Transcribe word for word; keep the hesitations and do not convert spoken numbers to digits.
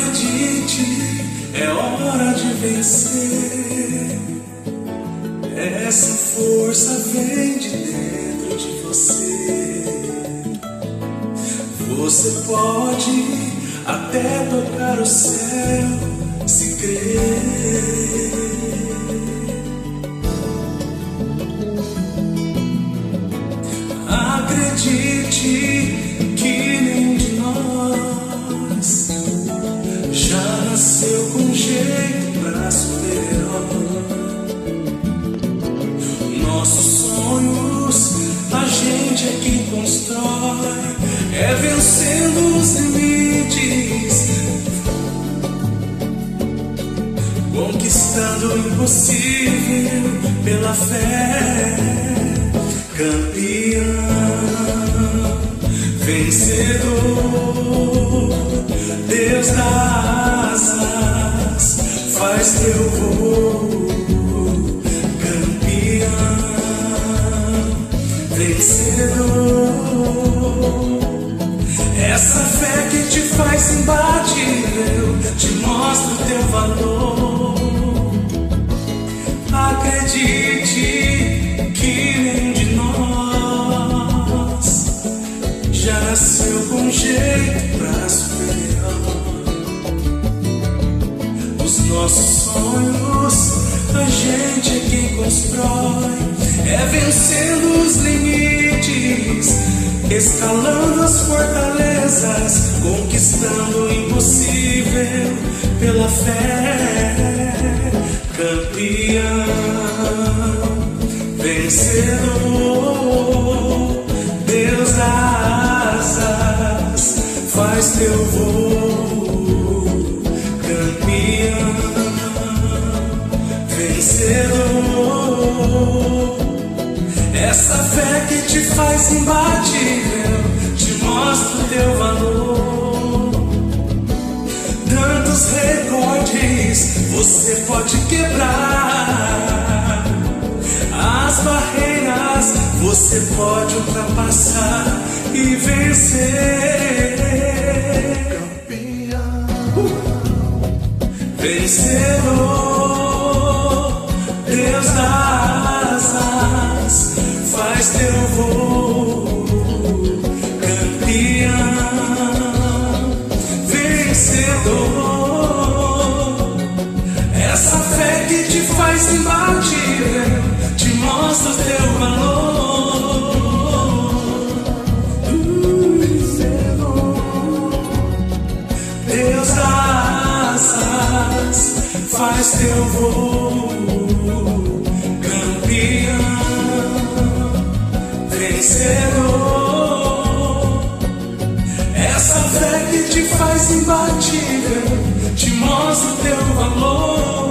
Acredite, é hora de vencer. Essa força vem de dentro de você. Você pode até tocar o céu se crer. Acredite que nenhum de nós já nasceu com jeito pra super-herói. Nossos sonhos a gente é quem constrói, é vencendo os limites, conquistando o impossível pela fé. Campeão, vencedor, Deus dá asas, faz teu voo. Campeão, vencedor, essa fé que te faz imbatível, te mostra o teu valor. Acredite que nenhum de nós já nasceu com jeito pra super-herói. Os nossos sonhos a gente é quem constrói, é vencendo os limites, escalando as fortalezas, conquistando o impossível pela fé. Campeão, vencedor, Deus dá asas, faz teu voo. Campeão, vencedor, essa fé que te faz imbatível, te mostra o teu valor. Tantos recordes você pode quebrar, as barreiras você pode ultrapassar e vencer. Campeão, uh! Vencedor, Deus dá asas, faz teu voo. Campeão, vencedor, essa fé que te faz imbatível, te mostra o teu valor. Vencedor, Deus dá asas, faz teu voo. Campeão, vencedor, essa fé que te faz imbatível, te mostra o teu valor.